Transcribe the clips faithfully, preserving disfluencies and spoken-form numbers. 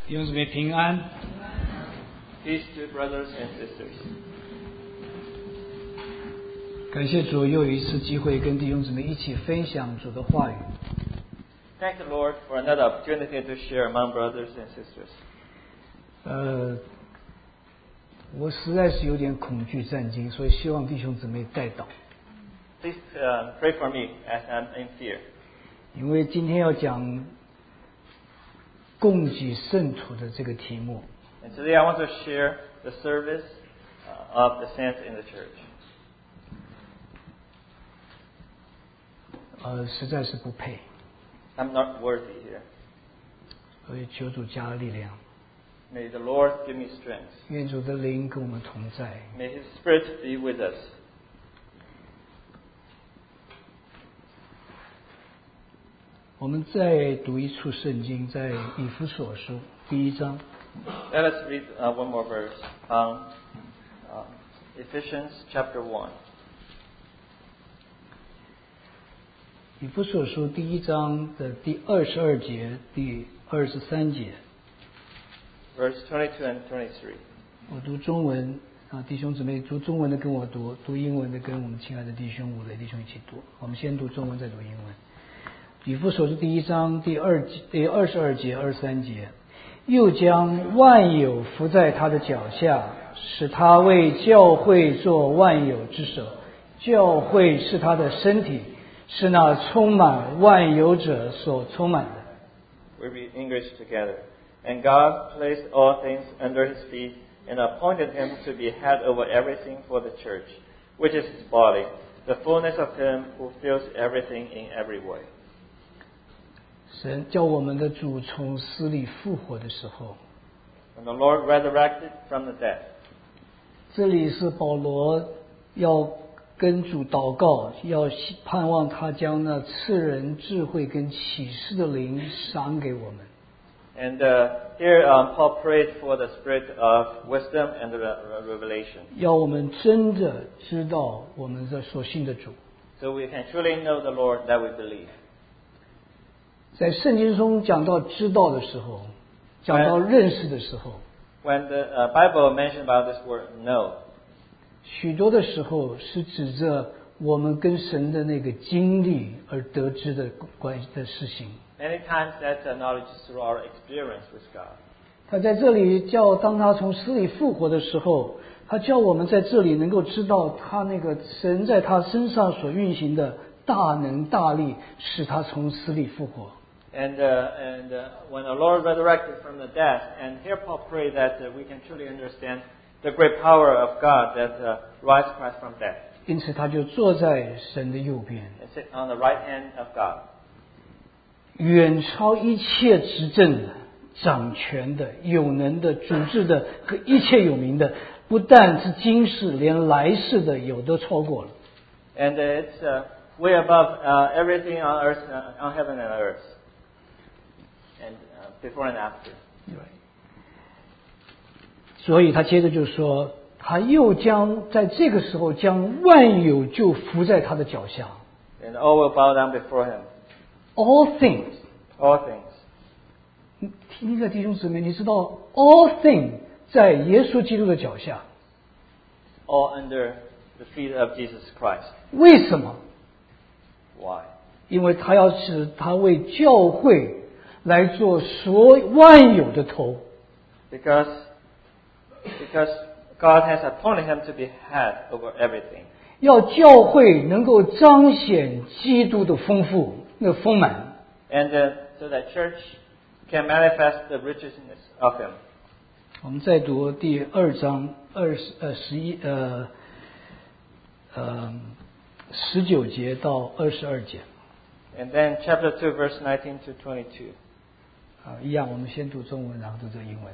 弟兄姊妹平安。 Peace to brothers and sisters. 感谢主，又有一次机会跟弟兄姊妹一起分享主的话语。 Thank the Lord for another opportunity to share among brothers and sisters. 呃，我实在是有点恐惧战惊，所以希望弟兄姊妹代祷。 Please uh, pray for me as I'm in fear. 因为今天要讲供给圣徒的这个题目。 And today I want to share the service uh, of the saints in the church. 呃，实在是不配。 I'm not worthy here. 所以求主加力量。 May the Lord give me strength. 愿主的灵跟我们同在。 May His Spirit be with us. 我们再读一处圣经，在以弗所书第一章。 Let us read uh, one more verse from uh, Ephesians chapter one. 以弗所书第一章的第二十二节、第二十三节。 Verse twenty-two and twenty-three. 我读中文啊，弟兄姊妹读中文的跟我读，读英文的跟我们亲爱的弟兄五雷弟兄一起读。我们先读中文，再读英文。以弗所书第一章第二第二十二节、二十三节，又将万有伏在他的脚下，使他为教会做万有之首。教会是他的身体，是那充满万有者所充满的。 We read English together. And God placed all things under His feet and appointed Him to be head over everything for the church, which is His body, the fullness of Him who fills everything in every way. 神叫我们的主从死里复活的时候， When the Lord resurrected from the dead. 这里是保罗要跟主祷告，要盼望他将那赐人智慧跟启示的灵赏给我们。 And uh, here um, Paul prayed for the spirit of wisdom and the revelation. 要我们真的知道我们的所信的主。 So we can truly know the Lord that we believe. 在圣经中讲到知道的时候，讲到认识的时候， When the uh, Bible mentioned about this word know, 许多的时候是指着我们跟神的那个经历而得知的关系的事情。 many times that uh, knowledge is through our experience with God. 他在这里叫，当他从死里复活的时候，他叫我们在这里能够知道他那个神在他身上所运行的大能大力，使他从死里复活。 And uh, and uh, when the Lord resurrected from the dead, and here Paul prayed that uh, we can truly understand the great power of God that uh, raised Christ from death. 因此，他就坐在神的右边， And sit on the right hand of God. 远超一切执政的、掌权的、有能的、主治的和一切有名的，不但是今世，连来世的有都超过了。 And uh, it's uh, way above uh, everything on earth, uh, on heaven and earth, and uh, before and after. 所以他接着就说，他又将在这个时候将万有就伏在他的脚下。 And all will bow down before Him. All things， All things. 听着弟兄姊妹，你知道 all things 在耶稣基督的脚下， All under the feet of Jesus Christ. 为什么？ Why? 因为他要使他为教会来做所万有的头。 Because because God has appointed Him to be head over everything. 要教会能够彰显基督的丰富、那个丰满。 And uh, so that church can manifest the richness of Him. 我们再读第二章二十呃十一呃呃十九节到二十二节。 And then chapter two, verse nineteen to twenty-two. 啊，一样，我们先读中文，然后读这个英文。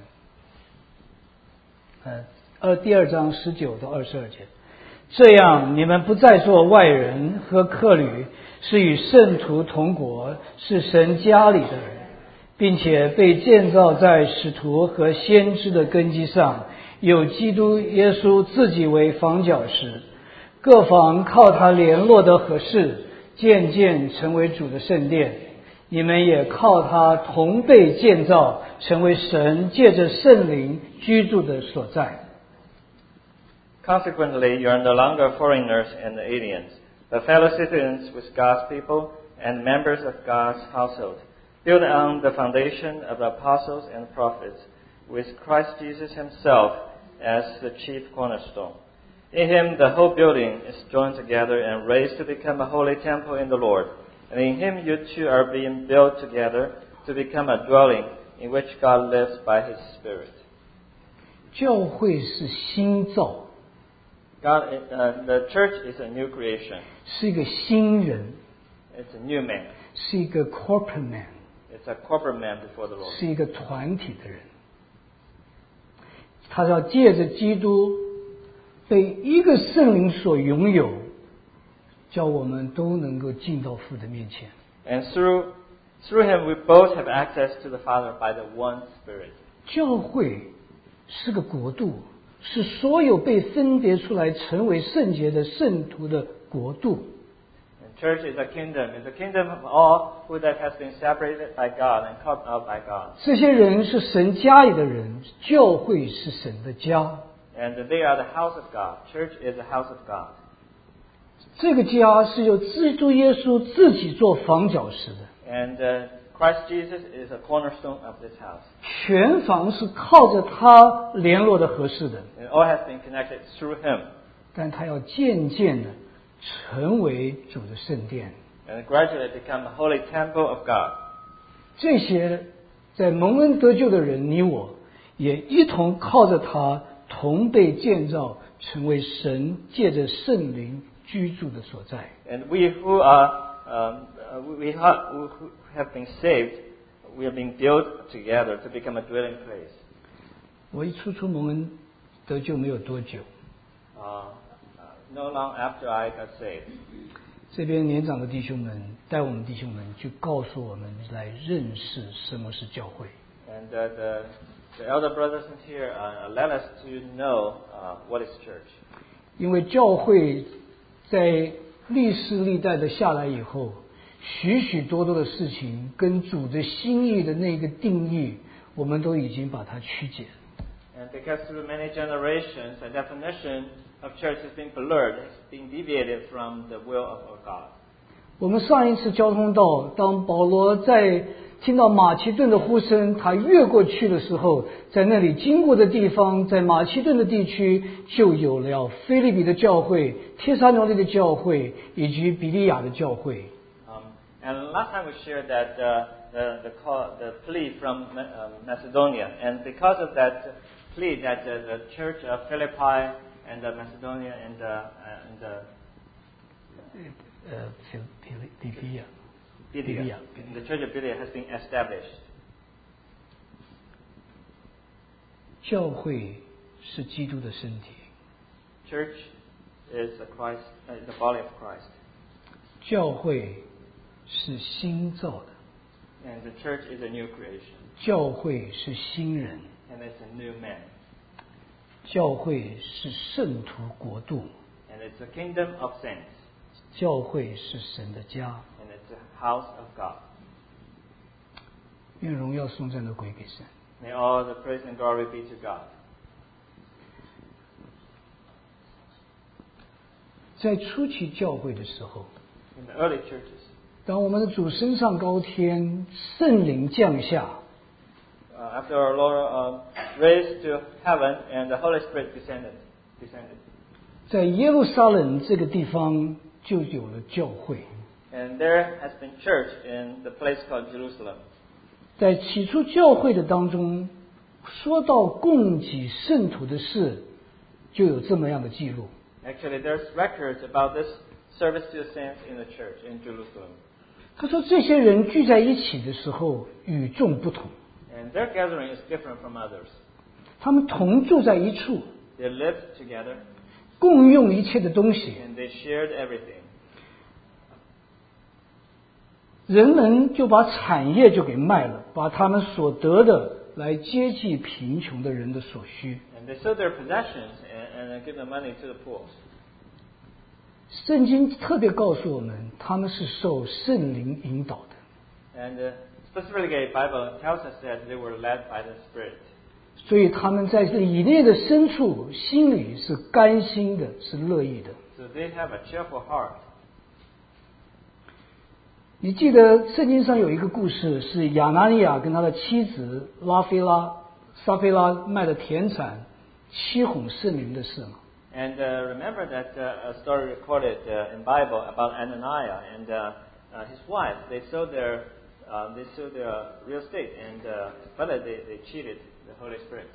呃，二第二章十九到二十二节。这样，你们不再做外人和客旅，是与圣徒同国，是神家里的人，并且被建造在使徒和先知的根基上，有基督耶稣自己为房角石，各房靠他联络的合适，渐渐成为主的圣殿。 你们也靠他同被建造，成为神借着圣灵居住的所在。 Consequently, you are no longer foreigners and aliens, but fellow citizens with God's people and members of God's household, built on the foundation of the apostles and prophets, with Christ Jesus himself as the chief cornerstone. In him the whole building is joined together and raised to become a holy temple in the Lord. And in him you too are being built together to become a dwelling in which God lives by his Spirit. 教会是新造， God, uh, the church is a new creation. 是一个新人， It's a new man. 是一个 corporate man， It's a corporate man before the Lord. 是一个团体的人。他要借着基督被一个圣灵所拥有，叫我们都能够进到父的面前。 And through, through him we both have access to the Father by the one Spirit. 教会是个国度，是所有被分别出来成为圣洁的圣徒的国度。 And church is a kingdom. It's a kingdom of all who that has been separated by God and called out by God. 这些人是神家里的人，教会是神的家。 And they are the house of God. Church is the house of God. 这个家是由基督耶稣自己做房角石的， And uh, Christ Jesus is a cornerstone of this house. 全房是靠着他联络的合适的， And all has been connected through him. 但他要渐渐的成为主的圣殿。 And gradually become a holy temple of God. 这些在蒙恩得救的人，你我也一同靠着他同被建造，成为神借着圣灵居住的所在。 And we who are um, uh, we ha- who have been saved, we are being built together to become a dwelling place. 我一初出蒙恩得救没有多久， Uh, uh, no long after I got saved, 这边年长的弟兄们带我们弟兄们就告诉我们来认识什么是教会。 and uh, the the elder brothers in here uh, led us to know uh, what is church. 因为教会在历世历代的下来以后，许许多多的事情跟主的心意的那个定义，我们都已经把它曲解。 And because through many generations, the definition of church has been blurred, has been deviated from the will of our God. 我们上一次交通到，当保罗在听到马其顿的呼声，他越过去的时候，在那里经过的地方，在马其顿的地区就有了腓立比的教会、帖撒罗尼的教会以及比利亚的教会。 Um, and last time we shared that uh, the the, call, the plea from uh, Macedonia, and because of that plea, that uh, the church of Philippi and uh, Macedonia and uh, and uh, 呃，比比比比亚， Lydia, the church of Lydia has been established. 教会是基督的身体， Church is the Christ, uh, the body of Christ, 教会是新造的， and the church is a new creation, 教会是新人， and it's a new man, 教会是圣徒国度， and it's a kingdom of saints, 教会是神的家。 and it's a house of God. 愿荣耀颂赞都归给神。 May all the praise and glory be to God. 在初期教会的时候， In the early churches, 当我们的主升上高天，圣灵降下， uh, after our Lord um, raised to heaven and the Holy Spirit descended, descended, 在耶路撒冷这个地方就有了教会。 and there has been church in the place called Jerusalem. 在起初教会的当中，说到供给圣徒的事，就有这么样的记录。 Actually, there's records about this service to the saints in the church in Jerusalem. 他说，这些人聚在一起的时候与众不同， And their gathering is different from others. 他们同住在一处， They lived together 共用一切的东西。 and they shared everything. 人们就把产业就给卖了，把他们所得的来接济贫穷的人的所需。 And they sold their possessions and, and give the money to the poor. 圣经特别告诉我们，他们是受圣灵引导的。 And uh, specifically, the Bible tells us that they were led by the Spirit. 所以他们在里内的深处，心里是甘心的，是乐意的。 So they have a cheerful heart. 你记得圣经上有一个故事，是亚拿尼亚跟他的妻子拉菲拉、撒菲拉卖的田产，欺哄圣灵的事吗？ And uh, remember that uh, a story recorded uh, in Bible about Ananias and uh, uh, his wife. They sold their uh, they sold their real estate, and uh, but they they cheated the Holy Spirit.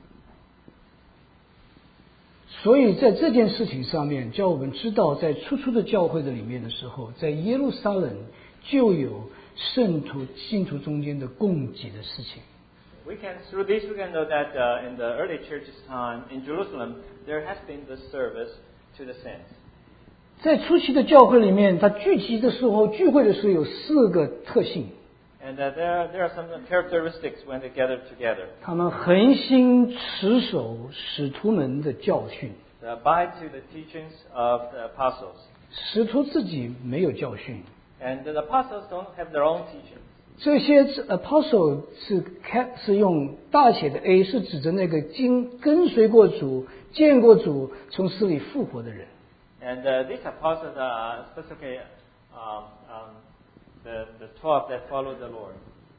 所以在这件事情上面，叫我们知道，在初初的教会的里面的时候，在耶路撒冷就有圣徒信徒中间的供给的事情。 We can through this we can know that uh, in the early church's time in Jerusalem there has been this service to the saints. 在初期的教会里面，它聚集的时候、聚会的时候有四个特性。 And uh, there there are some characteristics when they gather together. 他们恒心持守使徒们的教训。 They abide to the teachings of the apostles. 使徒自己没有教训。 And the apostles don't have their own teaching. 这些 apostle 是开是用大写的 A， 是指着那个经跟随过主、见过主、从死里复活的人。 And uh, these apostles are specifically um, um, the the twelve that follow the Lord.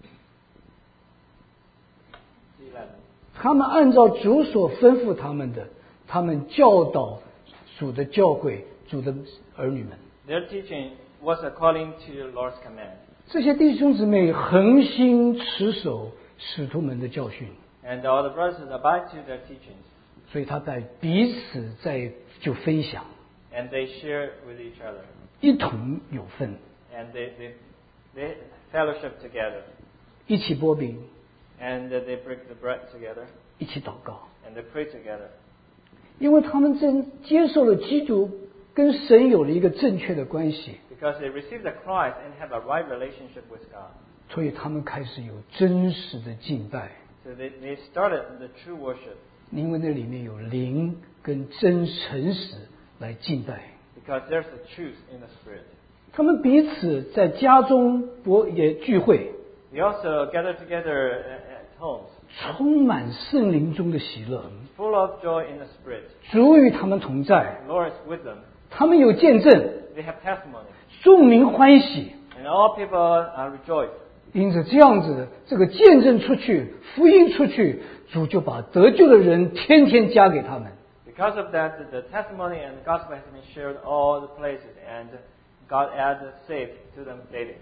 eleven. 他们按照主所吩咐他们的，他们教导主的教会、主的儿女们。 Their teaching was according to the Lord's command. 这些弟兄姊妹恒心持守使徒们的教训， And all the brothers abide to their teachings. 所以他在彼此在就分享， And they share with each other. 一同有份， And they, they, they fellowship together. 一起擘饼， And uh, they break the bread together. 一起祷告， And they pray together. 因为他们真接受了基督，跟神有了一个正确的关系， Because they received the Christ and have a right relationship with God. 所以他们开始有真实的敬拜， So they, they started the true worship. 因为那里面有灵跟真诚实来敬拜。 Because there's a truth in the Spirit. 他们彼此在家中博也聚会， They also gather together at homes, 充满圣灵中的喜乐， full of joy in the Spirit. 主与他们同在， The Lord is with them. 他们有见证， They have testimony. 众民欢喜。 And all people are rejoiced. 因此，这样子的这个见证出去，福音出去，主就把得救的人天天加给他们。 Because of that, the testimony and the gospel has been shared all the places, and God adds saved to them daily.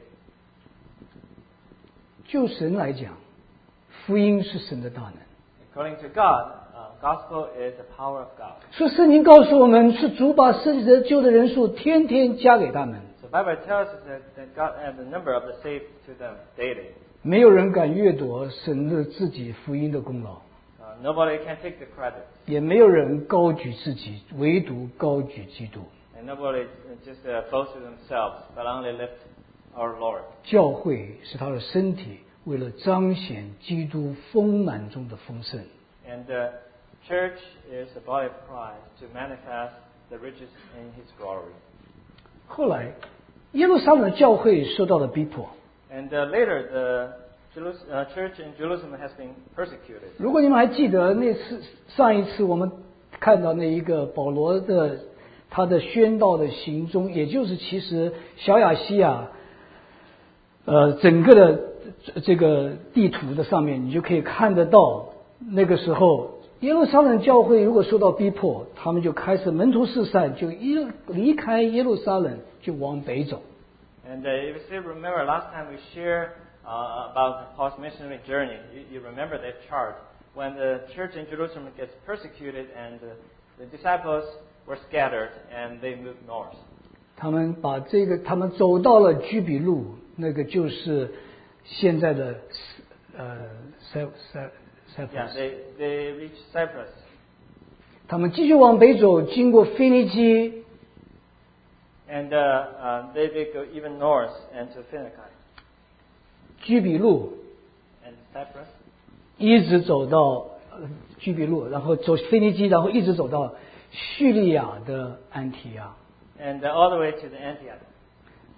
就神来讲，福音是神的大能。 According to God, uh, gospel is the power of God. 所以圣经告诉我们，是主把世得救的人数天天加给他们。 The Bible tells us that, that God adds the number of the saved to them daily. 没有人敢掠夺神的自己福音的功劳， Uh, nobody can take the credit, 也没有人高举自己，唯独高举基督。 and nobody just uh, boasts of themselves, but only lift our Lord. 教会是他的身体，为了彰显基督丰满中的丰盛。 And the church is the body of Christ to manifest the riches in His glory. 后来，耶路撒冷的教会受到了逼迫。 And uh, later, the Jerus- uh, church in Jerusalem has been persecuted. 如果你们还记得那次上一次我们看到那一个保罗的他的宣道的行踪，也就是其实小亚细亚，呃，整个的这个地图的上面，你就可以看得到，那个时候耶路撒冷教会如果受到逼迫，他们就开始门徒四散，就一离开耶路撒冷，就往北走。 And uh, if you still remember, last time we shared uh, about Paul's missionary journey, you, you remember that chart when the church in Jerusalem gets persecuted and uh, the disciples were scattered and they moved north. 他们把这个，他们走到了居比路，那个就是现在的呃塞塞塞浦 Yeah, 斯。 they, they reached Cyprus. 他们继续往北走，经过腓尼基， And uh, uh, they, they go even north and to Phoenicia 居比路， and Cyprus. 一直走到呃居比路，然后走腓尼基，然后一直走到叙利亚的安提亚。 And uh, all the way to the Antioch.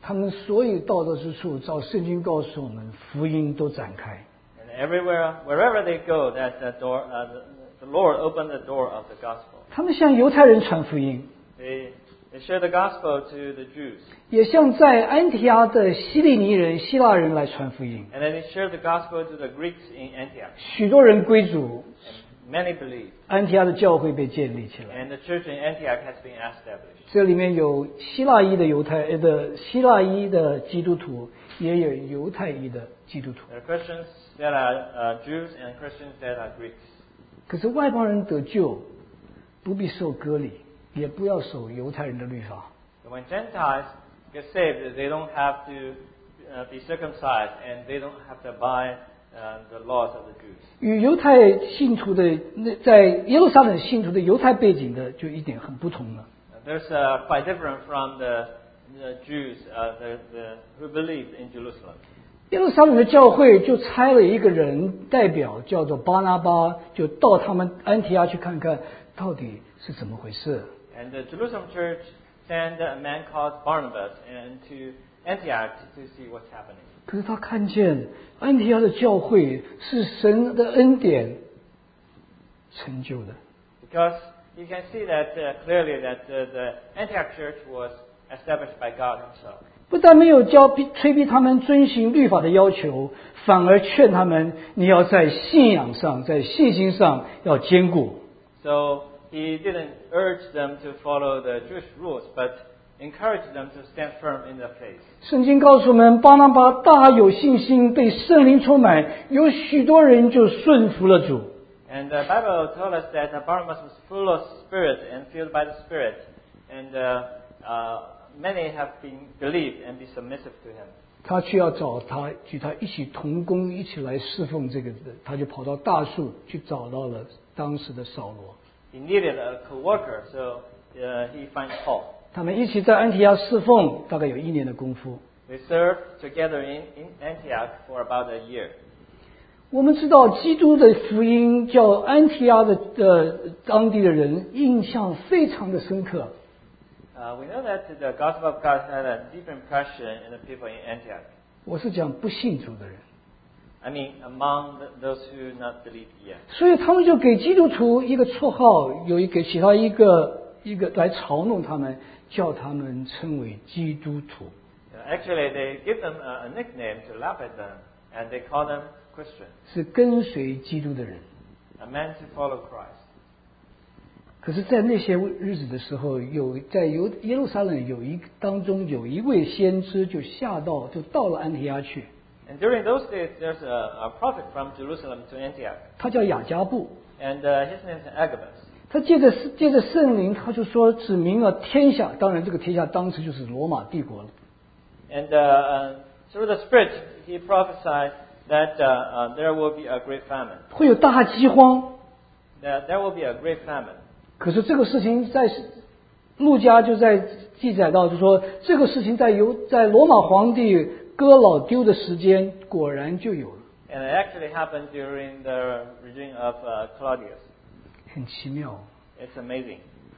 他们所有到的之处，照圣经告诉我们，福音都展开。 And everywhere, wherever they go, that the door, uh, the, the Lord opened the door of the gospel. 他们向犹太人传福音， They they share the gospel to the Jews, 也向在安提阿的希利尼人、希腊人来传福音。 and then they share the gospel to the Greeks in Antioch. 许多人归主， And many believe, 安提阿的教会被建立起来。 and the church in Antioch has been established. 这里面有希腊裔的犹太呃的希腊裔的基督徒，也有犹太裔的基督徒。 There are Christians that are uh, Jews and Christians that are Greeks. 可是外邦人得救，不必受割礼，也不要守犹太人的律法。 But when Gentiles get saved, they don't have to uh, be circumcised, and they don't have to abide uh, the laws of the Jews. 与犹太信徒的那在耶路撒冷信徒的犹太背景的就一点很不同了。 There's uh, quite different from the, the Jews uh, the, the, who believed in Jerusalem. 耶路撒冷的教会就差了一个人代表，叫做巴拿巴，就到他们安提阿去看看到底是怎么回事。 And the Jerusalem church sent a man called Barnabas and to Antioch to see what's happening. 可是他看见安提阿的教会是神的恩典成就的， Because you can see that uh, clearly that uh, the Antioch church was established by God himself. 不但没有教逼催逼他们遵行律法的要求，反而劝他们你要在信仰上、在信心上要坚固。 So he didn't urge them to follow the Jewish rules, but encouraged them to stand firm in their faith. 圣经告诉我们，巴拿巴大有信心，被圣灵充满，有许多人就顺服了主。 And the Bible told us that Barnabas was full of spirit and filled by the Spirit, and uh, uh, many have been believed and be submissive to him. 他去要找他，与他一起同工，一起来侍奉这个人，他就跑到大树去找到了当时的扫罗。 He needed a co-worker, so uh, he finds Paul. 他们一起在安提阿侍奉，大概有一年的功夫。 They served together in, in Antioch for about a year. 我们知道，基督的福音叫安提阿的呃当地的人印象非常的深刻。 Uh, we know that the gospel of God had a deep impression in the people in Antioch. 我是讲不信主的人， I mean, among the, those who not believed yet. 所以他们就给基督徒一个绰号，有一给其他一个一个来嘲弄他们，叫他们称为基督徒。 Uh, actually, they give them a, a nickname to laugh at them, and they call them Christians, 是跟随基督的人。 a man to follow Christ. 可是，在那些日子的时候，有在犹耶路撒冷有一当中有一位先知就下到就到了安提阿去， And during those days, there's a, a prophet from Jerusalem to Antioch, 他叫雅加布。 and uh, his name is Agabus. 他借着借着圣灵，他就说指明了天下，当然这个天下当时就是罗马帝国了。 And uh, uh, through the Spirit, he prophesied that uh, uh, there will be a great famine. 会有大饥荒。 That there will be a great famine. 可是这个事情在路加就在记载到，就说这个事情在犹在罗马皇帝哥老丢的时间，果然就有了， And it actually happened during the regime of uh, Claudius. 很奇妙。 It's amazing.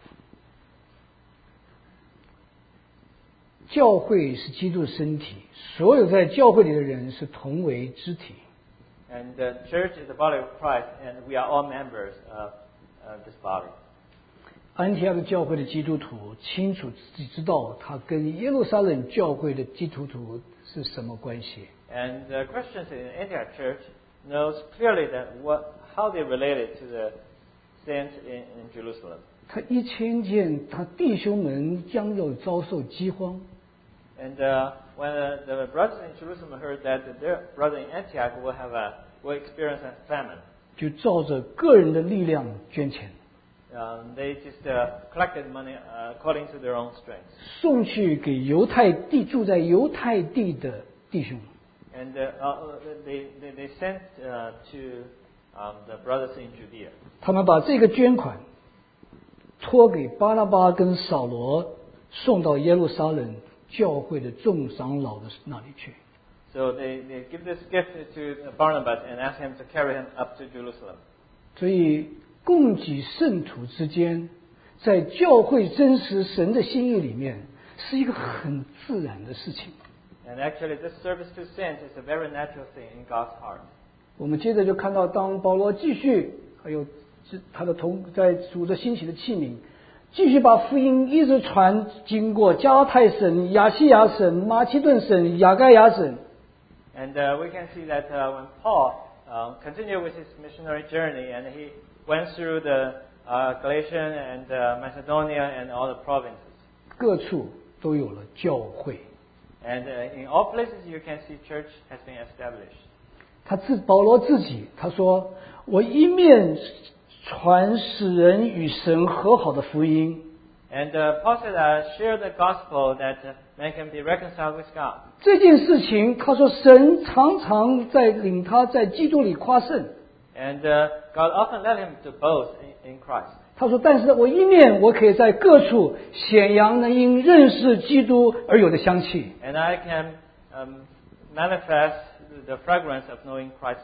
教会是基督的身体，所有在教会里的人是同为肢体。 And the church is the body of Christ, and we are all members of uh, this body. 安提阿的教会的基督徒清楚自己知道，他跟耶路撒冷教会的基督徒是什么关系。 And the Christians in Antioch church knows clearly that what how they related to the saints in, in Jerusalem. 他一听见他弟兄们将要遭受饥荒， And uh, when uh, the brothers in Jerusalem heard that their brother in Antioch will have a will experience a famine, 就照着个人的力量捐钱， um, they just uh, collected money uh, according to their own strength. 送去给犹太地住在犹太地的弟兄。 And uh, uh, they, they, they sent uh, to um, the brothers in Judea. 他们把这个捐款托给巴拉巴跟扫罗，送到耶路撒冷教会的众长老的那里去。 So they, they give this gift to Barnabas and ask him to carry him up to Jerusalem. 所以供给圣徒之间，在教会真实神的心意里面， 是一个很自然的事情。 And actually, this service to saints is a very natural thing in God's heart. 我们接着就看到，当保罗继续还有他的同在主的兴起的器皿，继续把福音一直传，经过加拉太省、亚细亚省、马其顿省、亚该亚省。 And uh, we can see that uh, when Paul uh, continued with his missionary journey, and he went through the uh, Galatian and uh, Macedonia and all the provinces. 各处都有了教会。 And uh, in all places you can see church has been established. 他自保羅自己他說：“我一面傳使人與神和好的福音。” And uh, Paul said, uh, "Share the gospel that uh, man can be reconciled with God." 这件事情，他说神常常在领他在基督里夸胜。 And uh, God often led him to boast in, in Christ. 他说：“但是我一面我可以在各处显扬那因认识基督而有的香气。” And I can um, manifest the fragrance of knowing Christ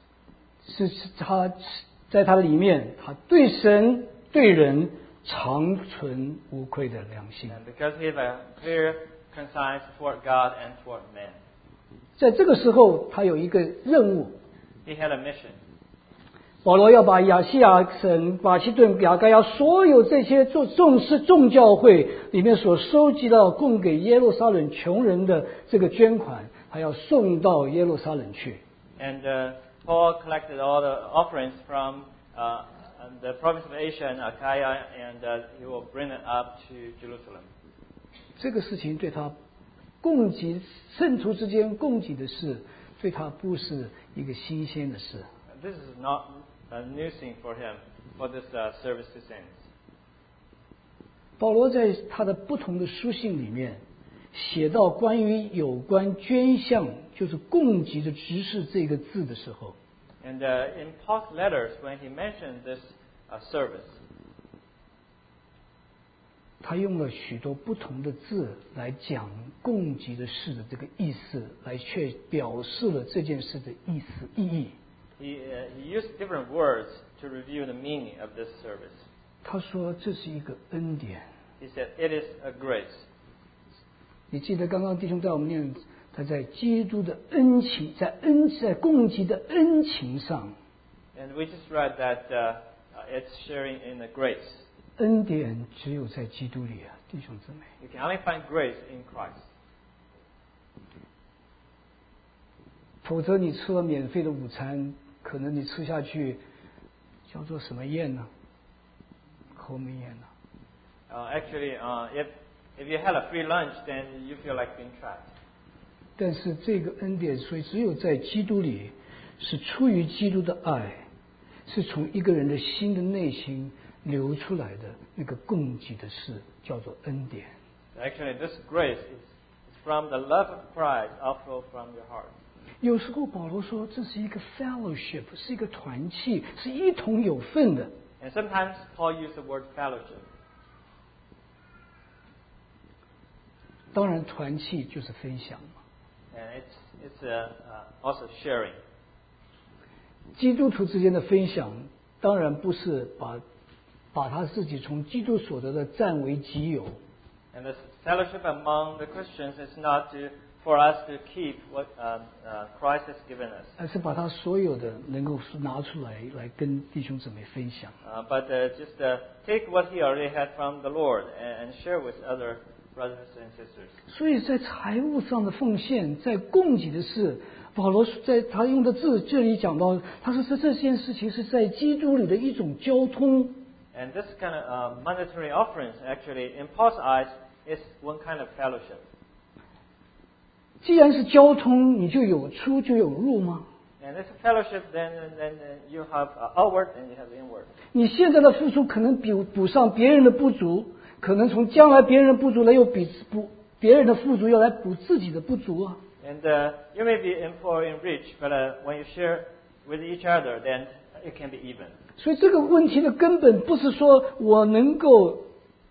Jesus. 是他在他里面，他对神对人常存无愧的良心。 And because he has a clear conscience toward God and toward man. 在这个时候，他有一个任务。 He had a mission. 保罗要把亚细亚省、马其顿、亚该亚所有这些众众是众教会里面所收集到供给耶路撒冷穷人的这个捐款，还要送到耶路撒冷去。 And uh, Paul collected all the offerings from uh, the province of Asia and Achaia, and uh, he will bring it up to Jerusalem. 这个事情对他供给圣徒之间供给的事，对他不是一个新鲜的事。 This is not a new thing for him, for this uh, service to saints. 保罗在他的不同的书信里面写到关于有关捐项，就是供给的执事这个字的时候， And uh, in Paul's letters, when he mentioned this uh, service, 他用了许多不同的字来讲供给的事的这个意思，来却表示了这件事的意思意义。 he, uh, he used different words to reveal the meaning of this service. 他说这是一个恩典。 He said, "It is a grace." 你记得刚刚弟兄在我们念，他在基督的恩情，在恩在供给的恩情上， And we just read that uh, uh, it's sharing in the grace. 恩典只有在基督里啊，弟兄姊妹。 You can only find grace in Christ. 否则你吃了免费的午餐，可能你吃下去叫做什么宴呢？口没宴呢？ Uh, actually, uh, if if you had a free lunch, then you feel like being trapped. 但是这个恩典，所以只有在基督里，是出于基督的爱，是从一个人的心的内心流出来的那个供给的事，叫做恩典。 Actually, this grace is from the love of Christ outflow from your heart. 有时候保罗说这是一个 fellowship， 是一个团契，是一同有份的。 And sometimes Paul used the word fellowship. 当然，团契就是分享嘛。 And it's, it's uh, uh, also sharing. 基督徒之间的分享，当然不是把把他自己从基督所得的占为己有， And this fellowship among the Christians is not to, for us to keep what um, uh, Christ has given us, 而是把他所有的能够拿出来，来跟弟兄姊妹分享。 uh, but uh, just uh, take what he already had from the Lord and, and share with other brothers and sisters. 所以在财务上的奉献，在供给的事，保罗在他用的字这里讲到，他说这这件事情是在基督里的一种交通。 And this kind of uh, monetary offerings, actually, in Paul's eyes, is one kind of fellowship. 既然是交通，你就有出就有入吗？ And it's a fellowship, then, then uh, you have uh, outward and you have inward. 你现在的付出可能比补上别人的不足，可能从将来别人的不足来又比补别人的富足，要来补自己的不足啊。 And uh, you may be in poor and rich, but uh, when you share with each other, then it can be even. 所以这个问题的根本不是说我能够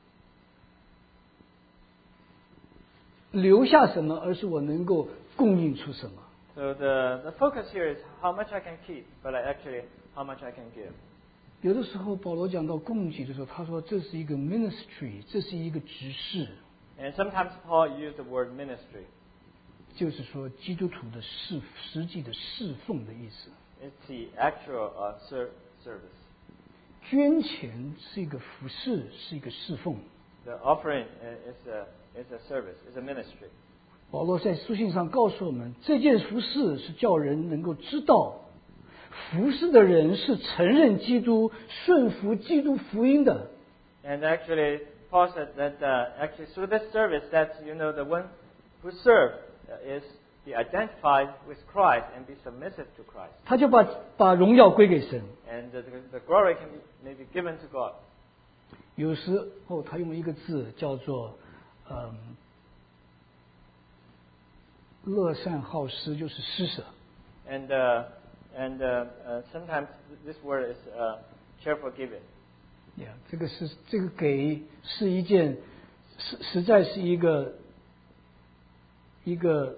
留下什么，而是我能够供应出什么。 So the, the focus here is how much I can keep, but uh, actually how much I can give. 有的时候保罗讲到供给的时候，他说这是一个 ministry， 这是一个执事。 And sometimes Paul used the word ministry. 就是说基督徒的侍实际的侍奉的意思。 It's the actual uh, ser- service. 捐钱是一个服侍，是一个侍奉。 The offering is a is a service, is a ministry. 保罗在书信上告诉我们，这件服侍是叫人能够知道，服侍的人是承认基督、顺服基督福音的。 And actually, Paul said that uh, actually through this service, that you know the one who serve uh, is be identified with Christ and be submissive to Christ. 他就把把荣耀归给神。 And the, the glory can be maybe given to God. 有时候他用一个字叫做嗯。乐善好施就是施舍。 And uh, and uh, uh, sometimes this word is uh, cheerful giving. Yeah, 这个是这个给是一件实实在是一个一个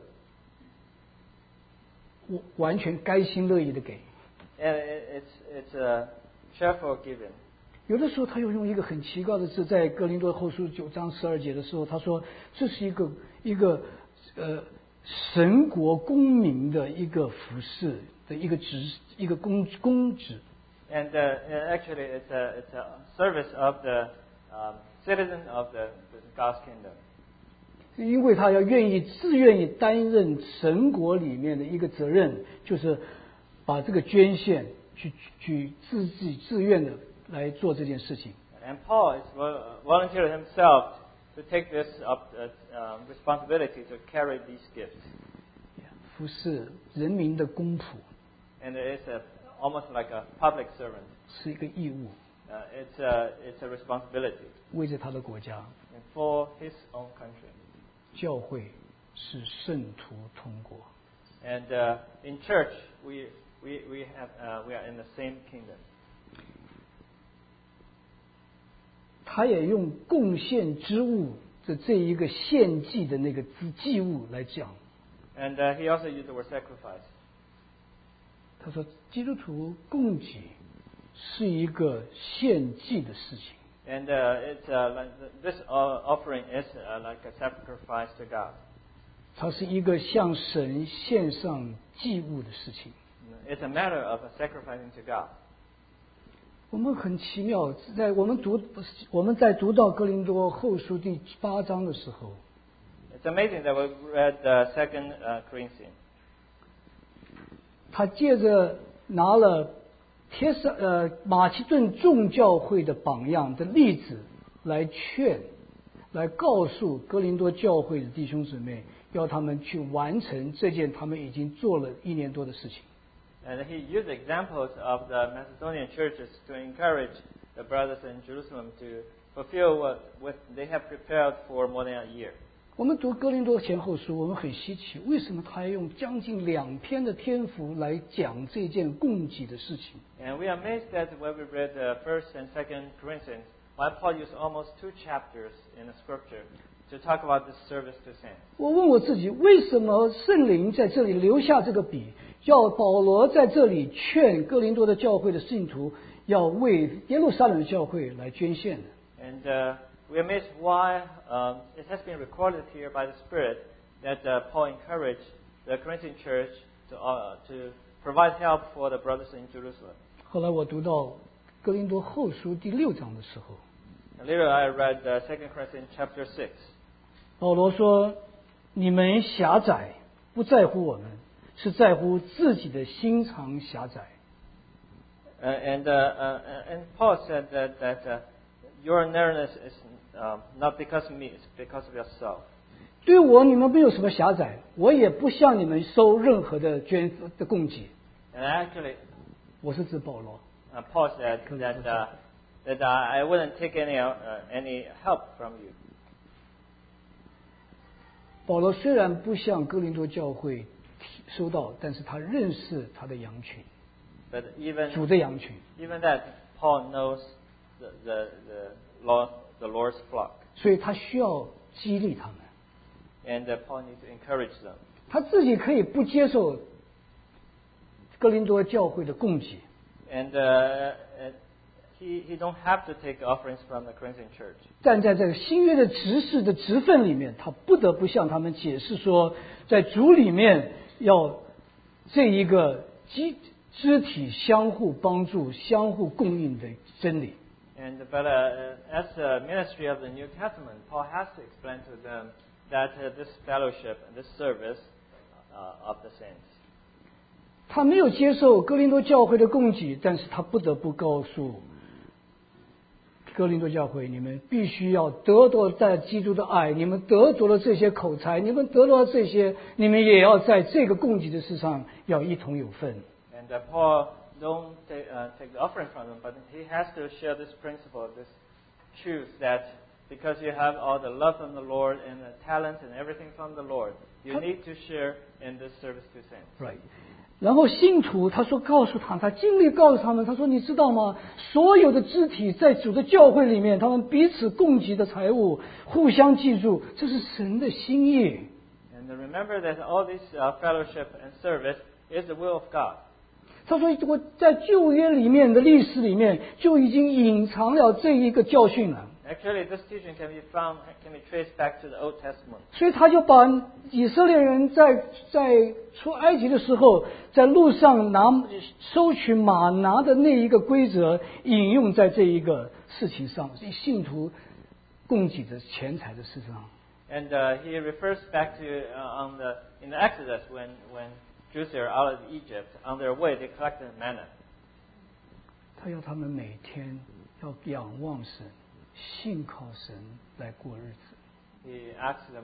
完全甘心乐意的给。 And it, it's it's a cheerful giving. 有的时候他又用一个很奇怪的字，在哥林多后书九章十二节的时候，他说这是一个一个呃。神国公民的一个服侍的一个职一个公公职。 And uh, actually, it's a it's a service of the um, citizen of the, the God's kingdom. 因为他要愿意自愿意担任神国里面的一个责任，就是把这个捐献去去自己自愿的来做这件事情。 And Paul is volunteered himself to take this up uh, uh, responsibility to carry these gifts. 服侍人民的公仆。 And it is a, almost like a public servant. 是一个义务。 Uh, it's a it's a responsibility. 为着他的国家。 And for his own country. 教会是圣徒同国。 And uh, in church we we we have uh, we are in the same kingdom. 他也用贡献之物的这一个献祭的那个字祭物来讲。 And uh, he also used the word sacrifice. 他说，基督徒供给是一个献祭的事情。 And uh, it's uh, like this offering is uh, like a sacrifice to God. 它是一个向神献上祭物的事情。 It's a matter of sacrificing to God. 我们很奇妙，在我们读我们在读到哥林多后书第八章的时候 ，It's amazing that we read the second uh, Corinthians. 他借着拿了帖撒呃马其顿众教会的榜样的例子来劝，来告诉哥林多教会的弟兄姊妹，要他们去完成这件他们已经做了一年多的事情。 And he used examples of the Macedonian churches to encourage the brothers in Jerusalem to fulfill what, what they have prepared for more than a year. 我们读哥林多前后书，我们很稀奇，为什么他用将近两篇的篇幅来讲这件供给的事情 And we are amazed that when we read the first and second Corinthians, why Paul used almost two chapters in the scripture to talk about this service to saints. 我问我自己，为什么圣灵在这里留下这个笔，要保罗在这里劝哥林多的教会的信徒要为耶路撒冷的教会来捐献呢？ And uh, we are amazed why um, it has been recorded here by the Spirit that uh, Paul encouraged the Corinthian church to uh, to provide help for the brothers in Jerusalem. 后来我读到哥林多后书第六章的时候， And later I read uh, Second Corinthians chapter six. 保罗说：“你们狭窄，不在乎我们，是在乎自己的心肠狭窄。” Uh, and, uh, uh, and Paul said that, that uh, your narrowness is um, not because of me, it's because of yourself. 对我你们没有什么狭窄，我也不向你们收任何的捐的供给。 And actually, 我是指保罗。 uh, Paul said that, uh, that uh, I wouldn't take any, uh, any help from you. 保罗虽然不向哥林多教会收到，但是他认识他的羊群， But even, 主的羊群。 even that, Paul knows the, the, the, Lord, the Lord's flock. 所以他需要激励他们。 And uh, Paul needs to encourage them. 他自己可以不接受哥林多教会的供给， And uh, uh, he, he don't have to take offerings from the Corinthian church. 站在这个新约的执事的职分里面，他不得不向他们解释说，在主里面要这一个肢肢体相互帮助、相互供应的真理。 And but uh, as a ministry of the New Testament, Paul has to explain to them that uh, this fellowship and this service uh, of the saints. 他没有接受哥林多教会的供给，但是他不得不告诉哥林多教会，你们必须要得着在基督的爱，你们得着了这些口才，你们得着了这些，你们也要在这个供给的事上要一同有份。 And uh, Paul don't take, uh, take the offering from them, but he has to share this principle, this truth that because you have all the love from the Lord and the talent and everything from the Lord, you need to share in this service to saints. Right. 然后信徒他说告诉他，他尽力告诉他们，他说你知道吗？所有的肢体在主的教会里面，他们彼此供给的财物，互相记住，这是神的心意。 And remember that all this uh, fellowship and service is the will of God. 他说我在旧约里面的历史里面就已经隐藏了这一个教训了。 Actually, this teaching can be found, can be traced back to the Old Testament. 所以他就把以色列人在在出埃及的时候，在路上拿收取马拿的那一个规则，引用在这一个事情上，信徒供给的钱财的事上。 And uh, he refers back to uh, on the in the Exodus when when Jews are out of Egypt, on their way they collected manna. 他要他们每天要仰望神，信靠神来过日子。 He asks them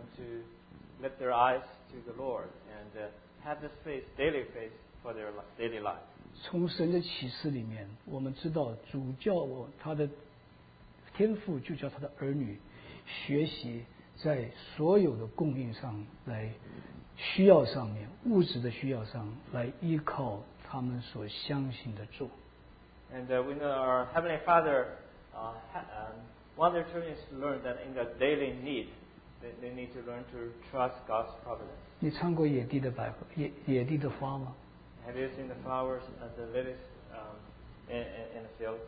to lift their eyes to the Lord and uh, have this faith, daily faith, for their daily life. 从神的启示里面，我们知道主叫我他的天父就叫他的儿女学习在所有的供应上来需要上面，物质的需要上来依靠他们所相信的主。 And uh, we know our Heavenly Father, uh, ha- um, one of their children is to learn that in the daily need, they, they need to learn to trust God's providence. 你尝过野地的百合野野地的花吗？ Have you seen the flowers of the lilies um, in, in, in the field,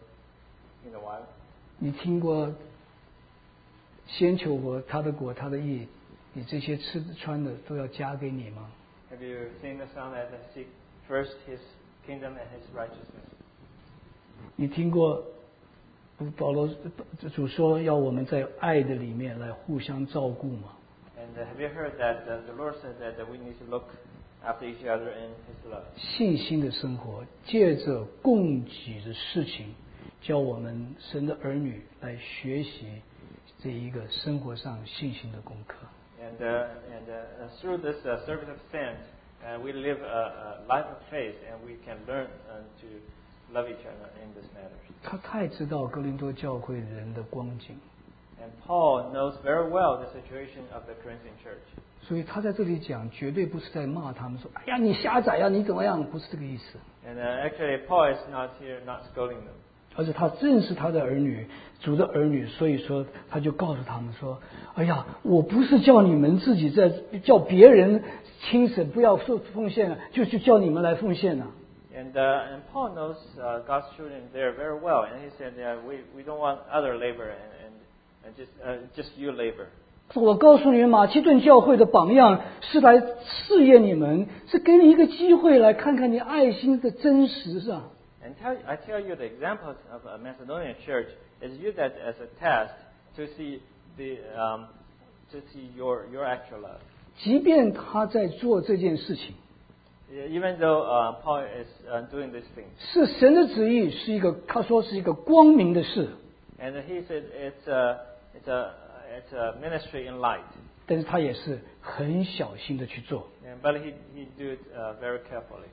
in the wild? 你听过先求国他的国他的义，你这些吃的穿的都要加给你吗？ Have you seen the son that seek first His kingdom and His righteousness? 你听过保罗主说要我们在爱的里面来互相照顾吗？ And uh, have you heard that uh, the Lord said that, that we need to look after each other in His love? 信心的生活，借着供给的事情，教我们神的儿女来学习这一个生活上信心的功课。 And, uh, and uh, through this uh, service of saints, uh, we live a, a life of faith, and we can learn uh, to love each other in this matter. 他太知道哥林多教会人的光景， And Paul knows very well the situation of the Corinthian church. 所以他在这里讲，绝对不是在骂他们说：“哎呀，你狭窄呀，你怎么样？”不是这个意思。 And uh, actually, Paul is not here, not scolding them. 而且他认识他的儿女，主的儿女，所以说他就告诉他们说：“哎呀，我不是叫你们自己在叫别人轻省，不要受奉献了，就是叫你们来奉献了。” And, uh, and Paul knows uh, God's children there very well, and he said, yeah, we, we don't want other labor and, and, and just, uh, just you labor. 我告诉你们，马其顿教会的榜样是来试验你们，是给你一个机会来看看你爱心的真实是吧？ And tell, I tell you the examples of a Macedonian church is used that as a test to see the um, to see your your actual love. 即便他在做这件事情， Even though uh, Paul is uh, doing these things, 是神的旨意，是一个他说是一个光明的事， and he said it's a it's a it's a ministry in light. 但是他也是很小心的去做。 And, but he he do it uh, very carefully.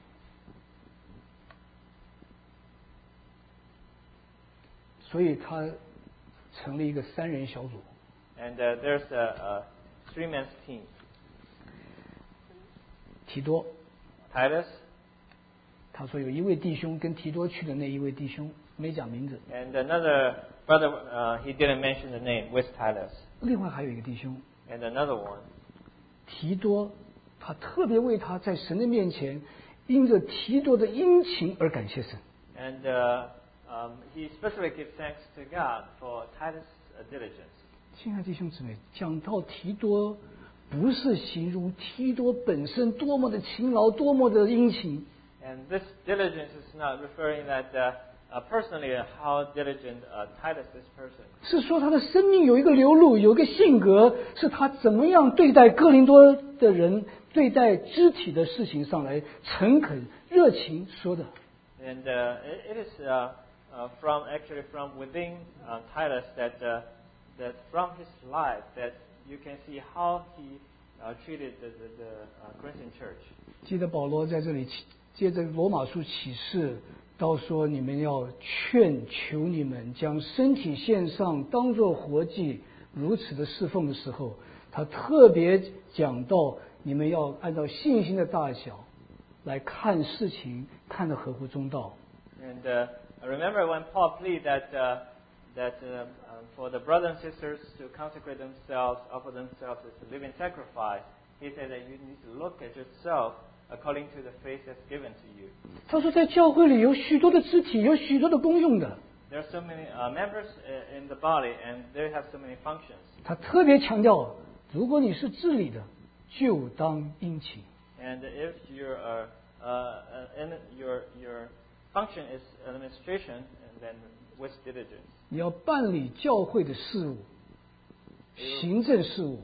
所以他成立一个三人小组， And uh, there's a, a three-man team. 提多， Titus 他说有一位弟兄跟提多去的那一位弟兄没讲名字， and another brother. Uh, he didn't mention the name with Titus. 另外还有一个弟兄 And another one. 提多，他特别为他在神的面前因着提多的殷勤而感谢神。 And uh, um, he specifically gives thanks to God for Titus' uh, diligence. 亲爱的弟兄姊妹，讲到提多，不是形容提多本身多么的勤劳，多么的殷勤。 And this diligence is not referring that uh, uh, personally uh, how diligent uh, Titus this person. 是说他的生命有一个流露，有一个性格，是他怎么样对待哥林多的人，对待肢体的事情上来诚恳、热情说的。 And uh, it, it is uh, uh, from actually from within uh, Titus that uh, that from his life that you can see how he uh, treated the, the, the uh, Corinthian church. 记得保罗在这里接着罗马书启示到说，你们要劝求你们将身体献上，当作活祭，如此的侍奉的时候，他特别讲到你们要按照信心的大小来看事情，看得合乎中道。 And uh, I remember when Paul pleaded that uh, that uh, uh, for the brothers and sisters to consecrate themselves, offer themselves as a living sacrifice, he said that you need to look at yourself according to the faith that's given to you. 他说，在教会里有许多的肢体，有许多的功用的。 There are so many uh, members uh, in the body, and they have so many functions. 他特别强调，如果你是治理的，就当殷勤。 And if your uh, uh, in your your function is administration, and then with diligence. 你要办理教会的事务，行政事务。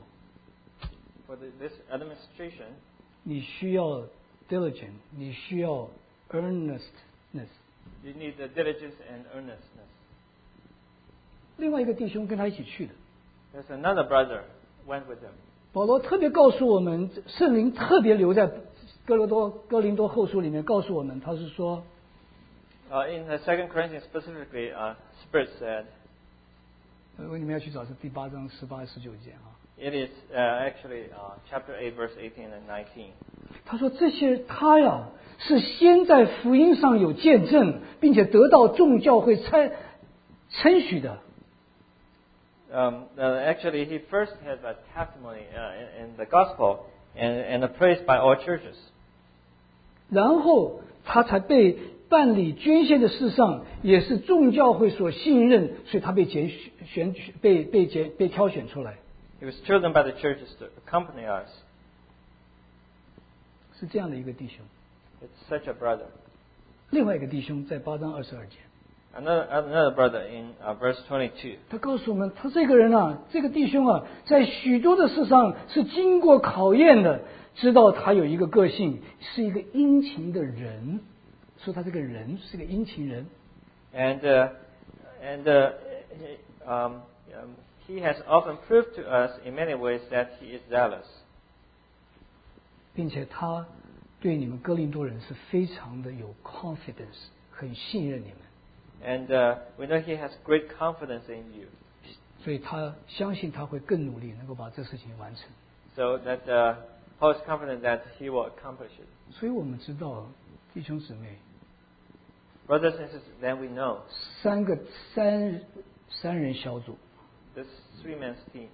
For the, this administration, 你需要 diligent， 你需要 earnestness。 you need the diligence and earnestness. 另外一个弟兄跟他一起去的， There's another brother went with him. 保罗特别告诉我们，圣灵特别留在哥罗多哥林多后书里面告诉我们，他是说， Uh, in the Second Corinthians specifically, uh, Spirit said, 如果你们要去找是第八章十八十九节啊。 it is uh, actually uh, chapter eight, verse eighteen and nineteen. 他说这些他呀是先在福音上有见证，并且得到众教会参称许的。 Um, uh, actually, he first had a testimony uh, in, in the gospel and, and praised by all churches. 然后他才被办理捐献的事上，也是众教会所信任，所以他被拣选被被拣被挑选出来。 He was chosen by the churches to accompany us. 是这样的一个弟兄。 It's such a brother. 另外一个弟兄在八章二十二节， Another another brother in uh, verse twenty-two. 他告诉我们，他这个人啊，这个弟兄啊，在许多的事上是经过考验的，知道他有一个个性，是一个殷勤的人。说他这个人是个殷勤人。 And uh, and uh, he, um, um, he has often proved to us in many ways that he is zealous. 并且他对你们哥林多人是非常的有 confidence， 很信任你们。 And uh, we know he has great confidence in you. 所以他相信他会更努力，能够把这事情完成。 So that uh, Paul is confident that he will accomplish it. 所以我们知道，弟兄姊妹， Brothers and sisters, then we know 三个三三人小组， this three-man's team.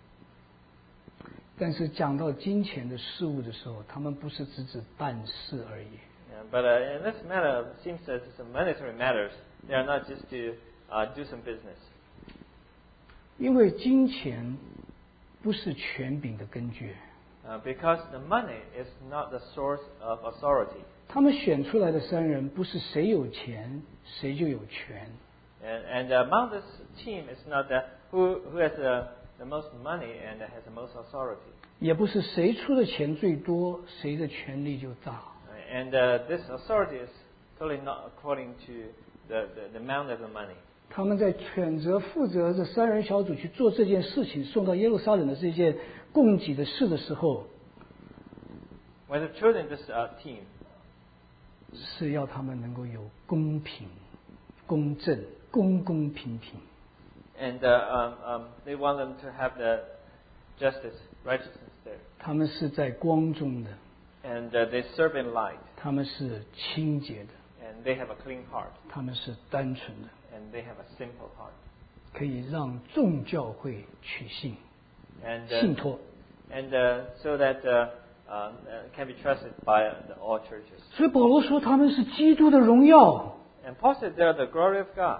但是讲到金钱的事物的时候，他们不是只指办事而已。 Yeah, but uh, in this matter, it seems that some monetary matters. They are not just to uh, do some business. 因为金钱不是权柄的根据。 Uh, because the money is not the source of authority. 他们选出来的三人不是谁有钱谁就有权， And, and among this team, it's not that who, who has the, the most money and has the most authority. 也不是谁出的钱最多谁的权力就大。 And uh, this authority is totally not according to the, the, the amount of the money. 他们在选择负责这三人小组去做这件事情，送到耶路撒冷的这件供给的事的时候， When they chosen this uh, team, 是要他们能够有公平、公正、公公平平。 and uh, um, um, they want them to have the justice, righteousness there. 他们是在光中的， And uh, they serve in light, 他们是清洁的， and they have a clean heart, 他们是单纯的， and they have a simple heart. 可以让众教会取信、 And 信 uh, 托。 and uh, so that uh, um, uh, can be trusted by uh, the, all churches. 所以保罗说他们是基督的荣耀。 And Paul said they are the glory of God.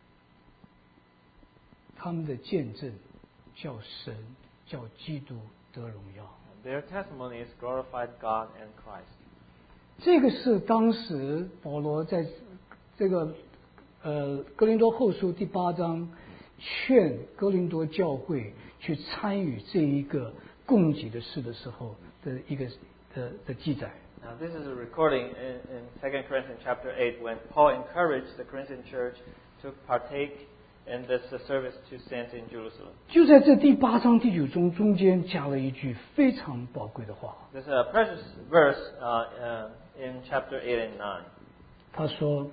他们的见证叫神叫基督得荣耀。 Their testimonies glorified God and Christ. 这个是当时保罗在这个呃哥林多后书第八章劝哥林多教会去参与这一个供给的事的时候的一个的的记载。 Now this is a recording in, in Second Corinthians chapter eight when Paul encouraged the Corinthian church to partake in this uh, service to saints in Jerusalem. 就在这第八章第九章中间加了一句非常宝贵的话。 There's a precious verse uh, uh, in chapter eight and nine. 他说，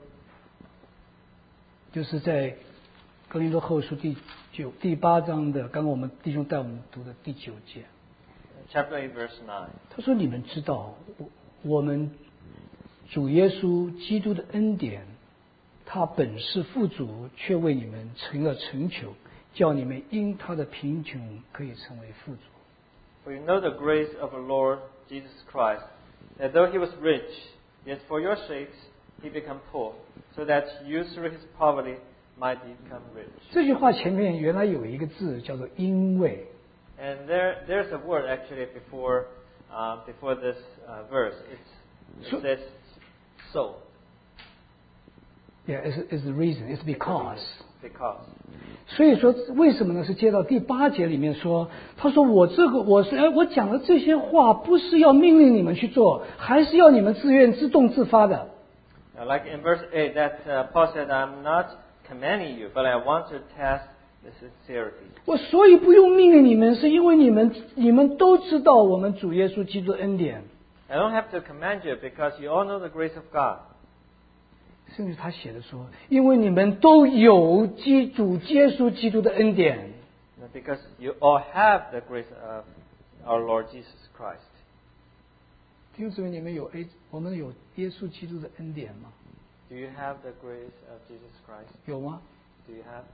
就是在哥林多后书第九第八章的，刚刚我们弟兄带我们读的第九节。 Chapter eight, verse nine. 他说：“你们知道，我我们主耶稣基督的恩典，他本是富足，却为你们成了成穷，叫你们因他的贫穷可以成为富足。” For you know the grace of our Lord Jesus Christ, that though he was rich, yet for your sakes he became poor, so that you through his poverty might become rich. 这句话前面原来有一个字叫做“因为”。 And there, there's a word actually before, uh, before this uh, verse. It's, it So- says so. Yeah, it's, it's the reason. It's because. Because. 所以说，为什么呢？是接到第八节里面说，他说我这个我是哎，我讲的这些话不是要命令你们去做，还是要你们自愿自动自发的。 Now, like in verse eight, that uh, Paul said, I'm not commanding you, but I want to test the sincerity. 我所以不用命令你们，是因为你们你们都知道我们主耶稣基督的恩典。 I don't have to command you because you all know the grace of God. 甚至他写的说，因为你们都有基主耶稣基督的恩典。 Because you all have the grace of our Lord Jesus Christ. 弟兄姊妹，你们有哎，我们有耶稣基督的恩典吗？ Do you have the grace of Jesus Christ? 有吗？ Do you have?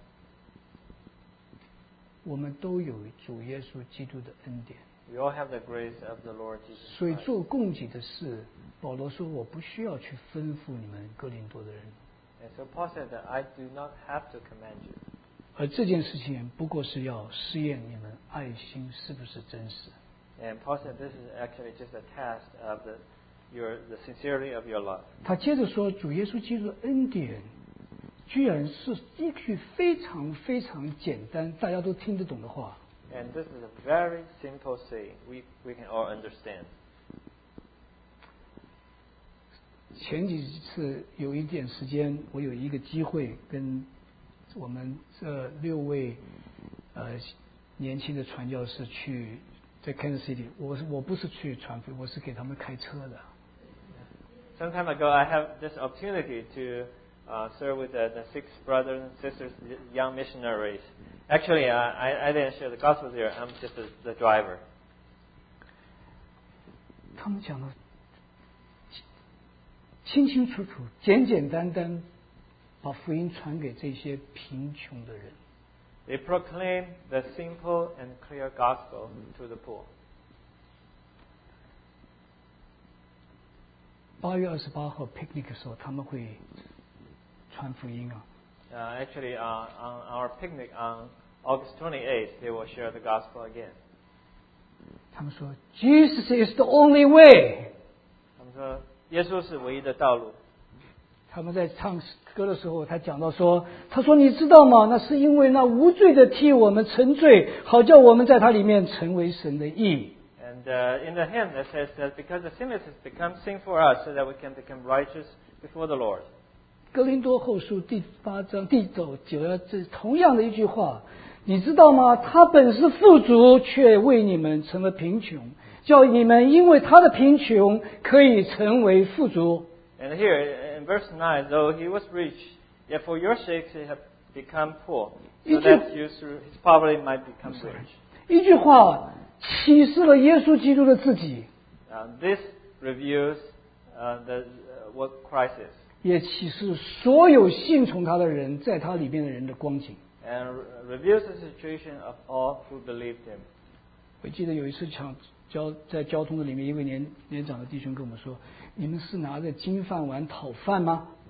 我们都有主耶稣基督的恩典。 We all have the grace of the Lord Jesus 所以 Christ. 做供给的事，保罗说我不需要去吩咐你们哥林多的人， And so Paul said that I do not have to command you. 而这件事情不过是要试验你们爱心是不是真实。 And Paul said this is actually just a test of the, your, the sincerity of your love. 他接着说，主耶稣基督的恩典，居然是一句非常非常简单，大家都听得懂的话。 And this is a very simple saying we, we can all understand. 前几次有一点时间，我有一个机会跟我们这六位呃年轻的传教士去在 Kansas City， 我是我不是去传福音，我是给他们开车的。 Some time ago, I have this opportunity to uh, serve with the, the six brothers and sisters, the young missionaries. Actually, uh, I, I didn't share the gospel here. I'm just the, the driver. 他们讲的清清楚楚、简简单单，把福音传给这些贫穷的人。 They proclaim the simple and clear gospel to the poor. 八月二十八号 picnic 的时候，他们会传福音啊。 Uh, actually, uh, on our picnic on August twenty-eighth, they will share the gospel again. 他们说 Jesus is the only way。 他们说，耶稣是唯一的道路。 他们在唱歌的时候，他讲到说，他说你知道吗？那是因为那无罪的替我们成罪，好叫我们在他里面成为神的义。 And uh, in the hymn it says that because the sinless has become sin for us, so that we can become righteous before the Lord. 哥林多后书第八章第九九这同样的一句话，你知道吗？他本是富足，却为你们成了贫穷，叫你们因为他的贫穷可以成为富足。 And here in verse nine, though he was rich, yet for your sakes he have become poor, so that you through his poverty might become rich. 一句话启示了耶稣基督的自己， Uh, this reveals uh, the, uh, what Christ is, 也启示所有信从他的人，在他里面的人的光景。 and re- reveals the situation of all who believed him. 我记得有一次讲交在交通的里面，一位年年长的弟兄跟我们说：“你们是拿着金饭碗讨饭吗？”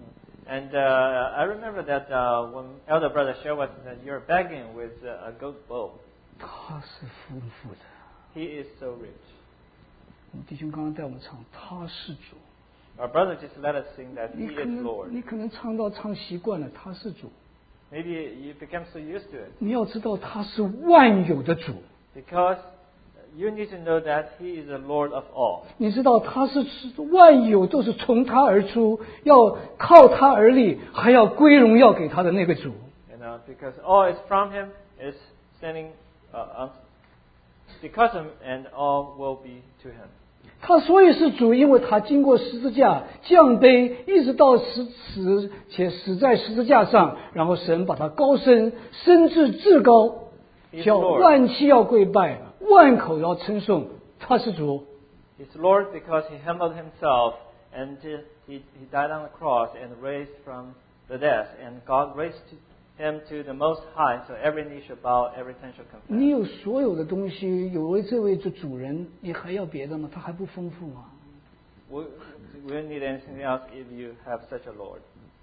And uh, I remember that uh, when elder brother shared with us that you're begging with uh, a goat bowl. 他是丰富的。 He is so rich. 我们弟兄刚刚带我们唱，他是主。 Our brother just let us sing that 你 He 可 is 能 Lord. 你可能唱到唱习惯了，他是主。 Maybe you become so used to it 你要知道他是万有的主， because you need to know that He is the Lord of all. 你知道他是万有都是从他而出，要靠他而立，还要归荣耀给他的那个主。 You know, because all is from Him, is standing uh, on, because of Him, and all will be to Him. 他所以是主，因为他经过十字架降卑，一直到死死且死在十字架上，然后神把他高升，升至至高，叫万膝要跪拜，万口要称颂，他是主。 He's Lord because He humbled Himself, and He, he died on the cross and raised from the dead, and God raised Him to the Most High, so every knee shall bow, every tongue shall confess. 你有所有的东西，有为这位做主人，你还要别的吗？他还不丰富吗？ We, we don't need anything else if you have such a Lord.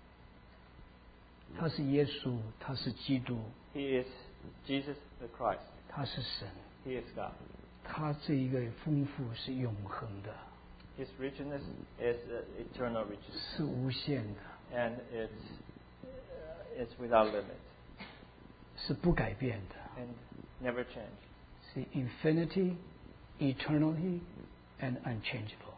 他是耶稣，他是基督， He is Jesus the Christ. 他是神， He is God. 他这一个丰富是永恒的， His richness is uh, eternal riches, 是无限的， and it's uh, it's without limit 是不改变的， and never change. 是 infinity, eternity, and unchangeable。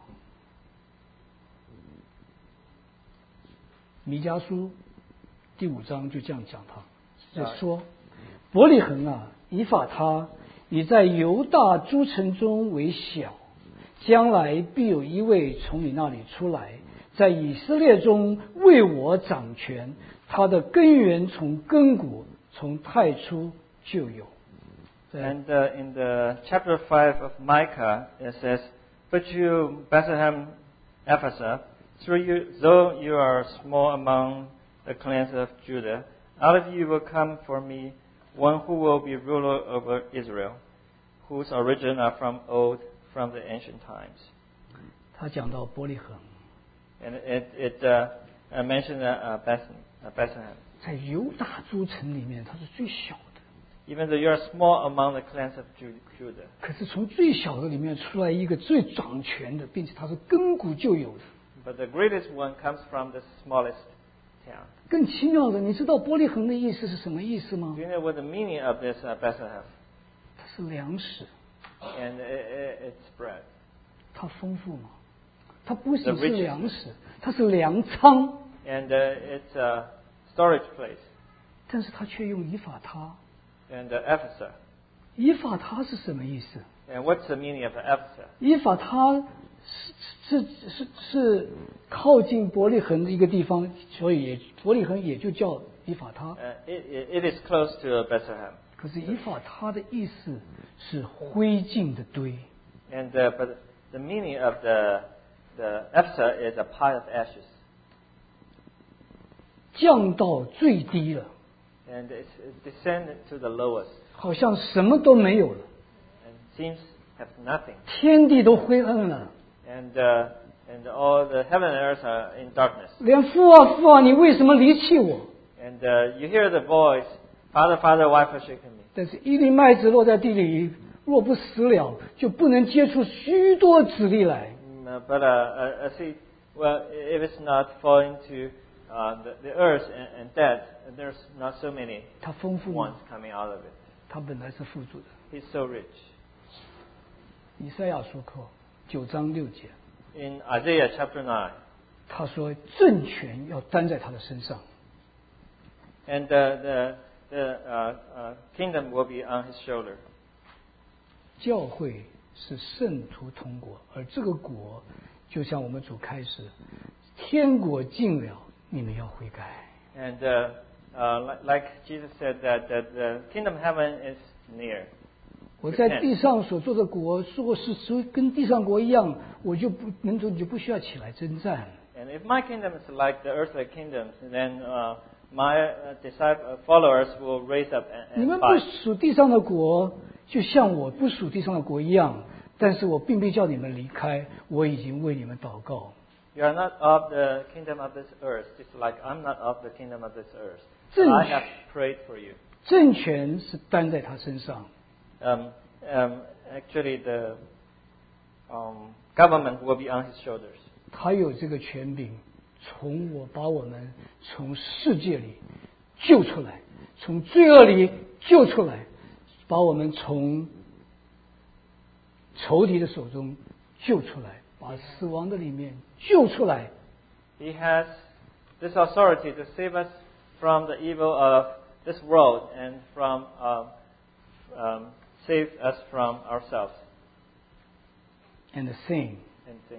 弥迦书第五章就这样讲他，就说：伯利恒啊，以法他，你在犹大诸城中为小，将来必有一位从你那里出来，在以色列中为我掌权，他的根源从亘古，从太初就有。 And uh, in the chapter five of Micah, it says, "But you, Bethlehem, Ephrathah, through you, though you are small among the clans of Judah, out of you will come for me one who will be ruler over Israel, whose origin are from old, from the ancient times." 他讲到伯利恒， And it, it uh, uh, mentioned uh, Beth, uh, Bethlehem. 在犹大诸城里面，他是最小的。 Even though you are small among the clans of Ju- Judah, 可是从最小的里面出来一个最掌权的，并且他是亘古就有的。 but the greatest one comes from the smallest town. 更奇妙的，你知道伯利恒的意思是什么意思吗 Do？you know what the meaning of this uh, Bethlehem? 它是粮食， And it, it, it's bread. 它丰富吗？它不仅 The 是 richest. 粮食，它是粮仓， And uh, it's a storage place. 但是它却用以法他。 And uh, Ephesus. 以法他是什么意思？ And what's the meaning of Ephesus? 以法他是是是是靠近伯利恒的一个地方，所以也伯利恒也就叫以法他。 Uh, it, it, it is close to Bethlehem. 可是以法他的意思是灰烬的堆。 And uh, but the meaning of the the Ephesus is a pile of ashes. 降到最低了， And it's, it's descended to the lowest. 好像什么都没有了， And seems have nothing. 天地都灰暗了， And uh, and all the heaven and earth are in darkness. 连父啊父啊，你为什么离弃我？ And uh, you hear the voice, "Father, Father, why forsaken me?" 但是一粒麦子落在地里，若不死了，就不能结出许多子粒来。 Mm, uh, But uh, a, a seed, well, if it's not falling to uh, the, the earth and, and dead, there's not so many 它丰富 ones 吗？ coming out of it. 它本来是富足的。 He's so rich. 以赛亚书课九章六节， In Isaiah chapter nine, 他说政权要担在他的身上。 and the the, the uh, uh, kingdom will be on his shoulder. 教会是圣徒同国，而这个国就像我们主开始，天国近了，你们要悔改。 And uh, uh, like, like Jesus said that, that the kingdom of heaven is near. 我在地上所做的国，如果是属跟地上国一样，我就不门徒你就不需要起来征战。 And if my kingdom is like the earthly kingdoms, then uh, my uh, disciple followers will raise up and, 你 and 们不 fight. 属地上的国，就像我不属地上的国一样，但是我并不叫你们离开，我已经为你们祷告。 You are not of the kingdom of this earth, just like I'm not of the kingdom of this earth. 政 I have prayed for you. 政权是担在他身上， Um, um, actually, the um, government will be on his shoulders. 他有这个权柄，从我把我们从世界里救出来，从罪恶里救出来，把我们从仇敌的手中救出来，把死亡的里面救出来。 He has this authority to save us from the evil of this world and from um, um, save us from ourselves And sin， and sin.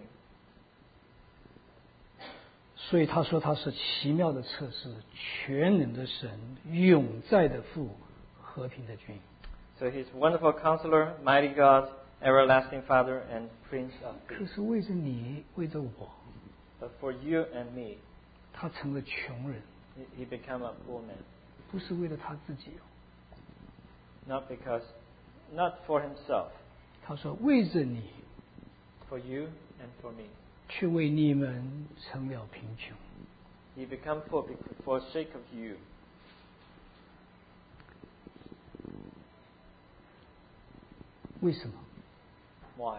所以他说他是奇妙的测试，全能的神，永在的父，和平的君。 So he's wonderful counselor, mighty God, everlasting Father, and Prince of 可 Peace. 是为着你，为着我， But for you and me, 他成了穷人， he, he became a poor man. 不是为了他自己哦。 Not because, not for himself, 他说为着你， for you and for me. 却为你们成了贫穷。 He became poor bec- for sake of you. 为什么？ Why?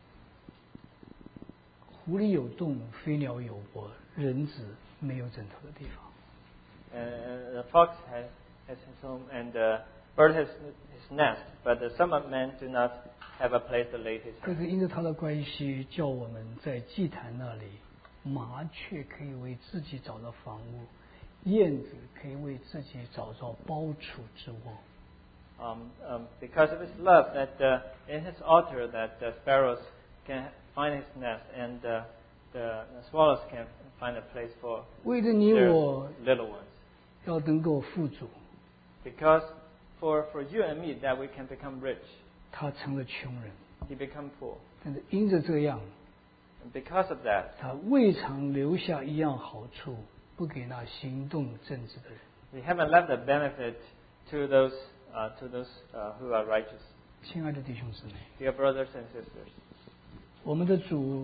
狐狸有洞，飞鸟有窝，人子没有枕头的地方。 Uh, the fox has, has his home and the bird has his nest, but the Son of Man do not have a place to lay his 可 head. 是因着他的关系，叫我们在祭坛那里，麻雀可以为自己找到房屋，燕子可以为自己找到包储之窝。 Um, um, because of his love, that uh, in his altar that the sparrows can find his nest and uh, the swallows can find a place for 为了你 their 我 little ones. 要能够富足， Because for, for you and me that we can become rich, 他成了穷人。 he become poor. 但是因着这样， And because of that, 他未尝留下一样好处，不给那行动正直的人。 we haven't left a benefit to those uh, to those uh, who are righteous. 亲爱的弟兄姊妹， Dear brothers and sisters, 我们的主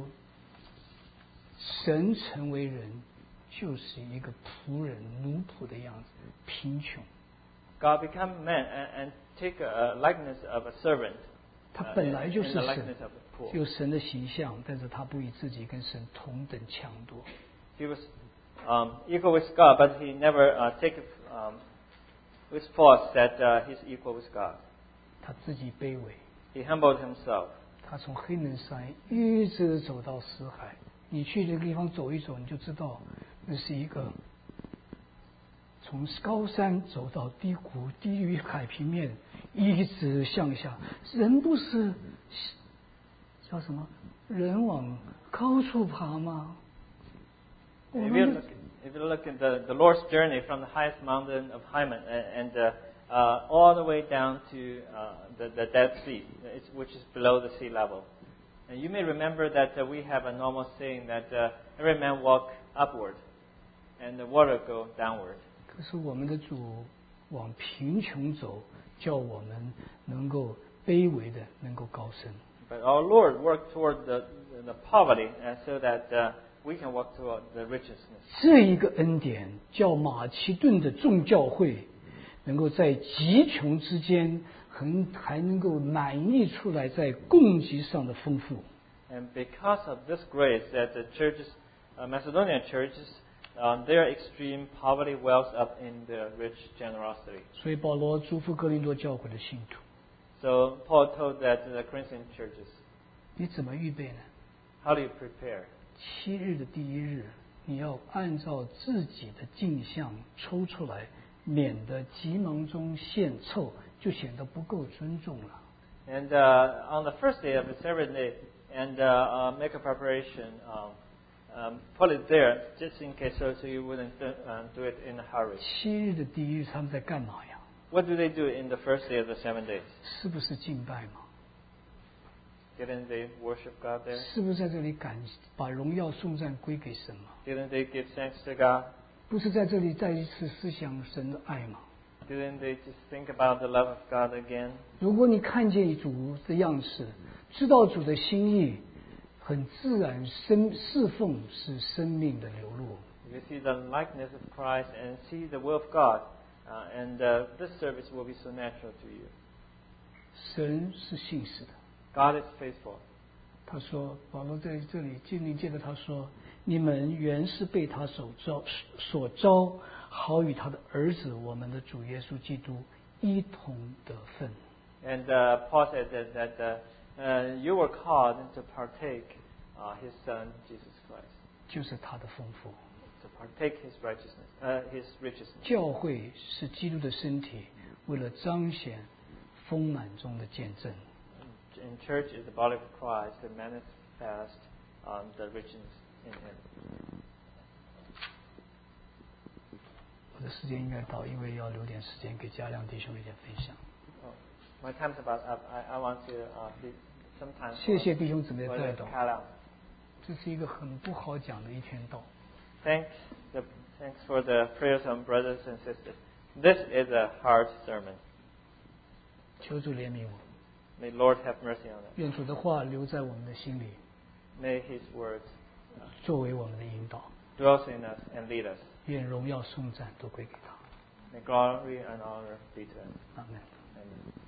神成为人，就是一个仆人、奴仆的样子，贫穷。 God become man and, and take a likeness of a servant. 他 uh, 本来就 in 是 the 神 likeness，of the poor. 有神的形象，但是他不以自己跟神同等强夺。 He was um, equal with God, but he never uh, take um, with force that uh, he's equal with God. 他自己卑微， He humbled himself. 他从黑门山一直走到死海。你去这个地方走一走，你就知道那是一个从高山走到低谷，低于海平面，一直向下。人不是叫什么？人往高处爬吗？我 If 们 you 的 look, if you look at the, the Lord's journey from the highest mountain of Hyman and, and uh, uh, all the way down to uh, the, the Dead Sea, it's, which is below the sea level. And you may remember that uh, we have a normal saying that uh, every man walk upward and the water go downward. 可是我们的主往贫穷走，叫我们能够卑微的能够高升。 But our Lord worked toward the, the poverty and so that uh, we can walk toward the richness. 这一个恩典，叫马其顿的众教会能够在极穷之间，很还能够满溢出来在供给上的丰富。 And because of this grace that the churches, uh, Macedonian churches, uh, their extreme poverty wells up in the rich generosity. 所以保罗祝福哥林多教会的信徒， So Paul told that to the Corinthian churches. 你怎么预备呢？ How do you prepare? 七日的第一日，你要按照自己的镜像抽出来，免得急忙中献凑，就显得不够尊重了。 And uh, on the first day of the seventh day, and uh, uh, make a preparation, um, um, put it there just in case, so, so you wouldn't uh, do it in a hurry. 七日的第一日，他们在干嘛呀？ What do they do in the first day of the seven days? 是不是敬拜嘛？ Didn't they worship God there? 是不是在这里感把荣耀颂赞归给神嘛？ Didn't they give thanks to God? 不是在这里再一次思想神的爱嘛？ Didn't they just think about the love of God again? 如果你看见主的样式，知道主的心意， 很自然，生侍奉是生命的流露。 You see the likeness of Christ and see the will of God, uh, and uh, this service will be so natural to you. 神是信实的。 God is faithful. 他说，保罗在这里经历接着他说：“你们原是被他所招所招，好与他的儿子，我们的主耶稣基督一同得分。” And uh, Paul said that, that uh, uh, you were called to partake uh, His Son Jesus Christ, 就是他的丰富。 to partake His righteousness, uh, His richness. 教会是基督的身体，为了彰显丰满中的见证。 In church is the body of Christ to manifest um, the richness in Him. 我的时间应该到，因为要留点时间给嘉亮弟兄一点分享。 Oh, my time's about up. I, I want to uh, give some time 谢谢弟兄姊妹 for 带 the 动， Kala. 这是一个很不好讲的一天道。 Thanks, the, thanks for the prayers of brothers and sisters. This is a hard sermon. 求主怜悯我， May Lord have mercy on us. 愿主的话留在我们的心里， May His words 作为我们的引导。 dwell in us and lead us. 愿荣耀颂赞都归给他。 May glory and honor be to us. 阿门。 Amen.